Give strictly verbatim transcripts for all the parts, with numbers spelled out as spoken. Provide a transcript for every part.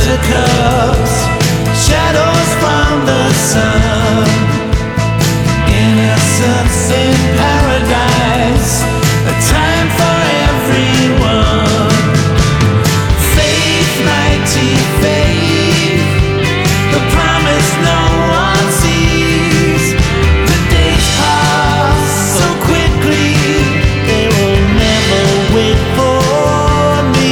buttercups, shadows from the sun, innocence in paradise, a time for everyone. Faith, mighty faith, the promise no one sees. The days pass so quickly, they will never wait for me.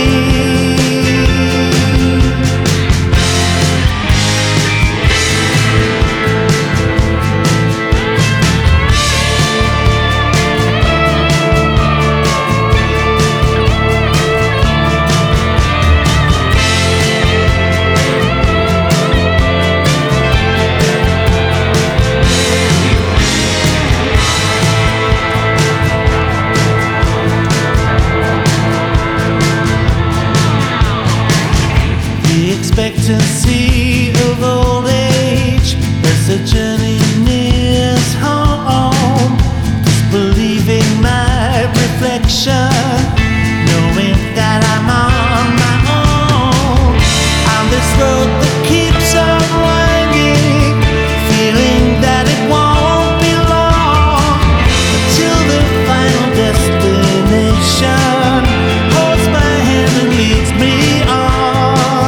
The expectancy of old age as the journey nears home, disbelieving my reflection, knowing that I'm on my own, on this road that keeps on winding, feeling that it won't be long until the final destination holds my hand and leads me on.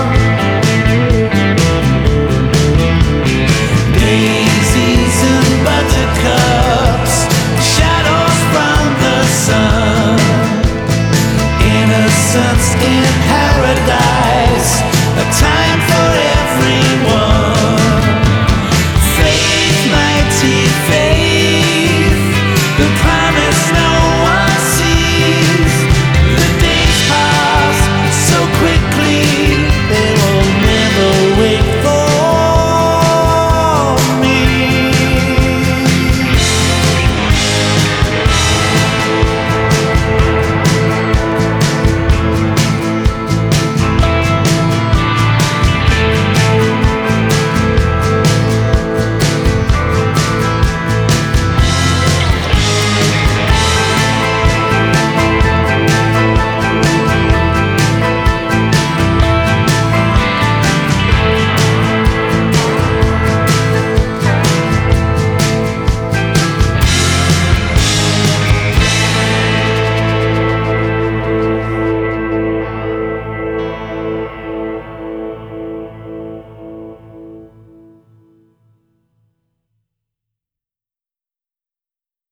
Daisies and buttercups, shadows from the sun, innocence in paradise.